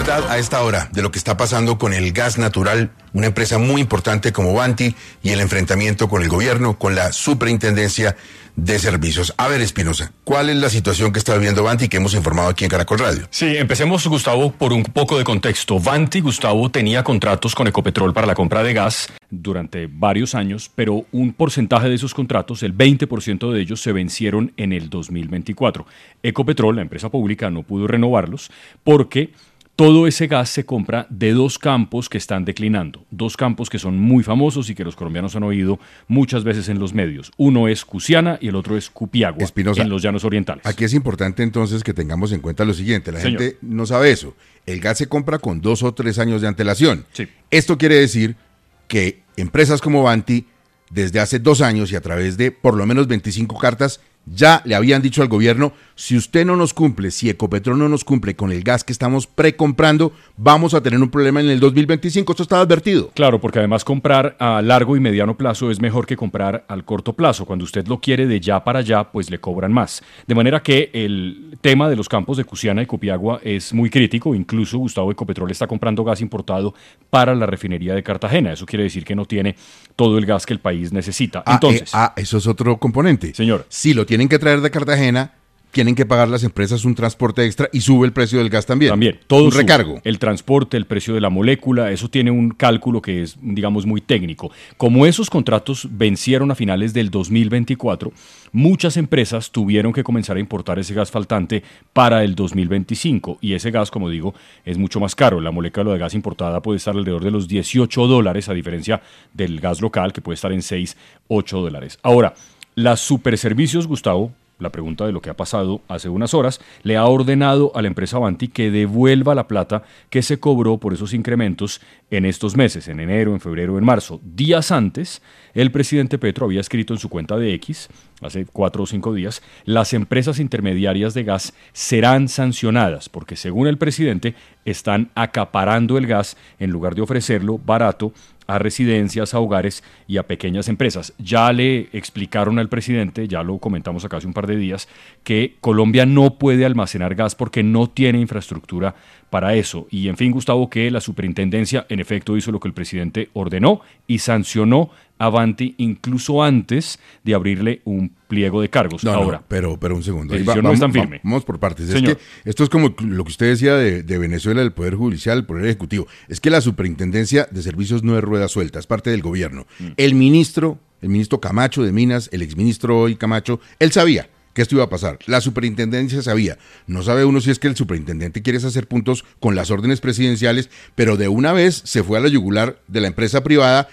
verdad a esta hora de lo que está pasando con el gas natural, una empresa muy importante como Vanti y el enfrentamiento con el gobierno, con la Superintendencia de Servicios. A ver, Espinosa, ¿cuál es la situación que está viviendo Vanti que hemos informado aquí en Caracol Radio? Sí, empecemos, Gustavo, por un poco de contexto. Vanti, Gustavo, tenía contratos con Ecopetrol para la compra de gas durante varios años, pero un porcentaje de esos contratos, el 20% de ellos, se vencieron en el 2024. Ecopetrol, la empresa pública, no pudo renovarlos porque todo ese gas se compra de dos campos que están declinando, dos campos que son muy famosos y que los colombianos han oído muchas veces en los medios. Uno es Cusiana y el otro es Cupiagua, Espinosa, en los llanos orientales. Aquí es importante entonces que tengamos en cuenta lo siguiente, la gente no sabe eso, el gas se compra con 2 o 3 años de antelación. Sí. Esto quiere decir que empresas como Vanti, desde hace 2 años y a través de por lo menos 25 cartas, ya le habían dicho al gobierno, si usted no nos cumple, si Ecopetrol no nos cumple con el gas que estamos precomprando, vamos a tener un problema en el 2025. Esto estaba advertido. Claro, porque además comprar a largo y mediano plazo es mejor que comprar al corto plazo. Cuando usted lo quiere de ya para allá, pues le cobran más. De manera que el tema de los campos de Cusiana y Copiagua es muy crítico. Incluso Gustavo, Ecopetrol está comprando gas importado para la refinería de Cartagena. Eso quiere decir que no tiene todo el gas que el país necesita. Entonces, eso es otro componente. Señor. Si lo tienen que traer de Cartagena, tienen que pagar las empresas un transporte extra y sube el precio del gas también. También, todo un sube. Recargo. El transporte, el precio de la molécula, eso tiene un cálculo que es, digamos, muy técnico. Como esos contratos vencieron a finales del 2024, muchas empresas tuvieron que comenzar a importar ese gas faltante para el 2025. Y ese gas, como digo, es mucho más caro. La molécula de gas importada puede estar alrededor de los $18, a diferencia del gas local, que puede estar en $6, $8. Ahora, las superservicios, Gustavo, la pregunta de lo que ha pasado hace unas horas, le ha ordenado a la empresa Vanti que devuelva la plata que se cobró por esos incrementos en estos meses, en enero, en febrero, en marzo. Días antes, el presidente Petro había escrito en su cuenta de X, hace 4 o 5 días, las empresas intermediarias de gas serán sancionadas porque, según el presidente, están acaparando el gas en lugar de ofrecerlo barato a residencias, a hogares y a pequeñas empresas. Ya le explicaron al presidente, ya lo comentamos acá hace un par de días, que Colombia no puede almacenar gas porque no tiene infraestructura para eso. Y en fin, Gustavo, que la superintendencia en efecto hizo lo que el presidente ordenó y sancionó a Vanti incluso antes de abrirle un pliego de cargos. Ahora, pero un segundo. No es tan firme. Vamos por partes. Señor. Es que esto es como lo que usted decía de Venezuela, del Poder Judicial, el Poder Ejecutivo. Es que la Superintendencia de Servicios no es rueda suelta, es parte del gobierno. El ministro Camacho de Minas, el exministro hoy Camacho, él sabía que esto iba a pasar. La superintendencia sabía. No sabe uno si es que el superintendente quiere hacer puntos con las órdenes presidenciales, pero de una vez se fue a la yugular de la empresa privada.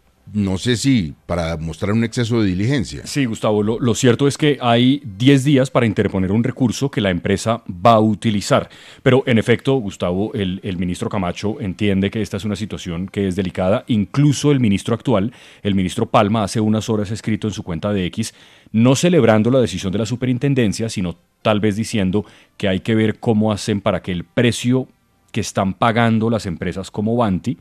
No sé si para mostrar un exceso de diligencia. Sí, Gustavo, lo cierto es que hay 10 días para interponer un recurso que la empresa va a utilizar. Pero en efecto, Gustavo, el ministro Camacho entiende que esta es una situación que es delicada. Incluso el ministro actual, el ministro Palma, hace unas horas ha escrito en su cuenta de X, no celebrando la decisión de la superintendencia, sino tal vez diciendo que hay que ver cómo hacen para que el precio que están pagando las empresas como Vanti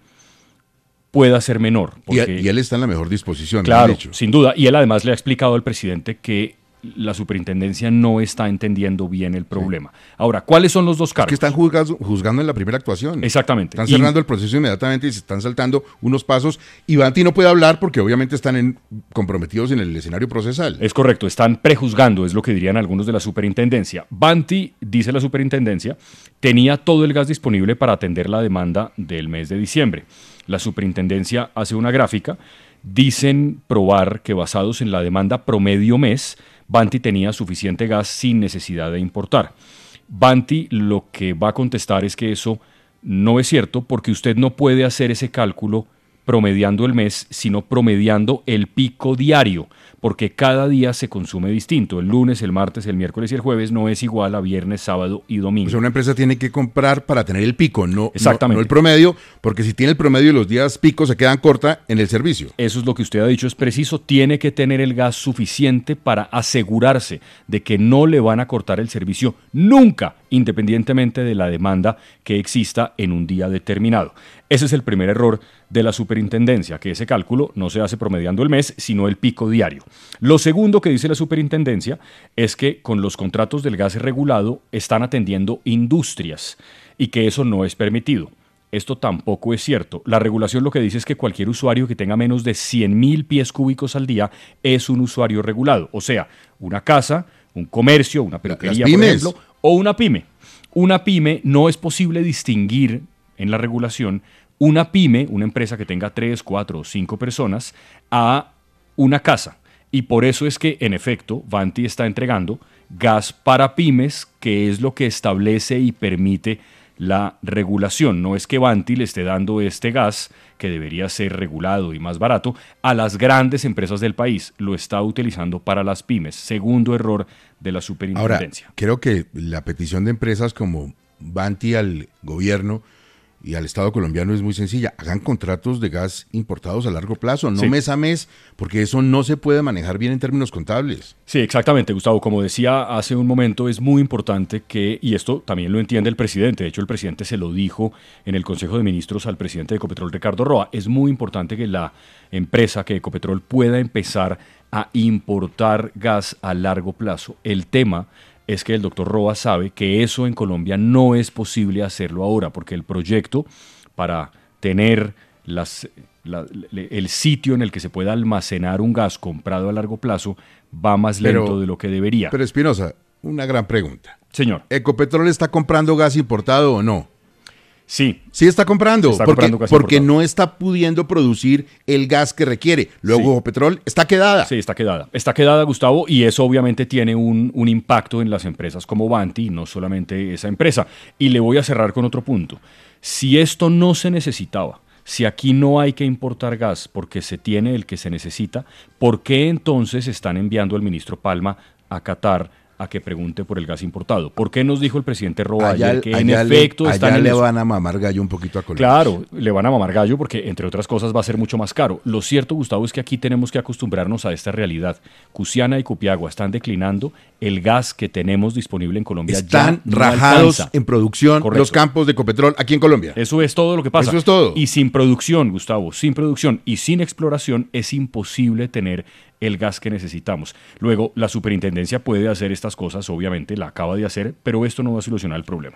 pueda ser menor. Porque, y él está en la mejor disposición. Claro, sin duda. Y él además le ha explicado al presidente que la superintendencia no está entendiendo bien el problema. Sí. Ahora, ¿cuáles son los dos cargos? Que están juzgando en la primera actuación. Exactamente. Están cerrando el proceso inmediatamente y se están saltando unos pasos. Y Vanti no puede hablar porque obviamente están comprometidos en el escenario procesal. Es correcto, están prejuzgando, es lo que dirían algunos de la superintendencia. Vanti, dice la superintendencia, tenía todo el gas disponible para atender la demanda del mes de diciembre. La superintendencia hace una gráfica, dicen probar que basados en la demanda promedio mes, Vanti tenía suficiente gas sin necesidad de importar. Vanti lo que va a contestar es que eso no es cierto porque usted no puede hacer ese cálculo promediando el mes, sino promediando el pico diario, porque cada día se consume distinto. El lunes, el martes, el miércoles y el jueves no es igual a viernes, sábado y domingo. O sea, una empresa tiene que comprar para tener el pico, no el promedio, porque si tiene el promedio y los días pico se quedan corta en el servicio. Eso es lo que usted ha dicho, es preciso, tiene que tener el gas suficiente para asegurarse de que no le van a cortar el servicio nunca. independientemente de la demanda que exista en un día determinado. Ese es el primer error de la superintendencia, que ese cálculo no se hace promediando el mes, sino el pico diario. Lo segundo que dice la superintendencia es que con los contratos del gas regulado están atendiendo industrias y que eso no es permitido. Esto tampoco es cierto. La regulación lo que dice es que cualquier usuario que tenga menos de 100.000 pies cúbicos al día es un usuario regulado. O sea, una casa, un comercio, una peluquería, por ejemplo, o una pyme. Una pyme no es posible distinguir en la regulación una pyme, una empresa que tenga 3, 4 o 5 personas, a una casa. Y por eso es que, en efecto, Vanti está entregando gas para pymes, que es lo que establece y permite la regulación. No es que Vanti le esté dando este gas, que debería ser regulado y más barato, a las grandes empresas del país. Lo está utilizando para las pymes. Segundo error de la superintendencia. Ahora, creo que la petición de empresas como Vanti al gobierno y al Estado colombiano es muy sencilla. Hagan contratos de gas importados a largo plazo, no mes a mes, porque eso no se puede manejar bien en términos contables. Sí, exactamente, Gustavo. Como decía hace un momento, es muy importante que, y esto también lo entiende el presidente, de hecho el presidente se lo dijo en el Consejo de Ministros al presidente de Ecopetrol, Ricardo Roa, es muy importante que la empresa, que Ecopetrol, pueda empezar a importar gas a largo plazo. El tema es que el doctor Roa sabe que eso en Colombia no es posible hacerlo ahora, porque el proyecto para tener el sitio en el que se pueda almacenar un gas comprado a largo plazo va más lento de lo que debería. Pero Espinosa, una gran pregunta. Señor. ¿Ecopetrol está comprando gas importado o no? Sí. Sí está comprando, porque importado. no está pudiendo producir el gas que requiere. Luego Ecopetrol está quedada. Sí, está quedada. Está quedada, Gustavo, y eso obviamente tiene un impacto en las empresas como Vanti, no solamente esa empresa. Y le voy a cerrar con otro punto. Si esto no se necesitaba, si aquí no hay que importar gas porque se tiene el que se necesita, ¿por qué entonces están enviando al ministro Palma a Qatar a que pregunte por el gas importado? ¿Por qué nos dijo el presidente Roa ayer que en efecto están en le van a mamar gallo un poquito a Colombia? Claro, le van a mamar gallo porque, entre otras cosas, va a ser mucho más caro. Lo cierto, Gustavo, es que aquí tenemos que acostumbrarnos a esta realidad. Cusiana y Cupiagua están declinando. El gas que tenemos disponible en Colombia están ya no rajados alcanza. En producción. Correcto. Los campos de Ecopetrol aquí en Colombia. Eso es todo lo que pasa. Eso es todo. Y sin producción, Gustavo, sin producción y sin exploración es imposible tener el gas que necesitamos. Luego, la superintendencia puede hacer estas cosas, obviamente, la acaba de hacer, pero esto no va a solucionar el problema.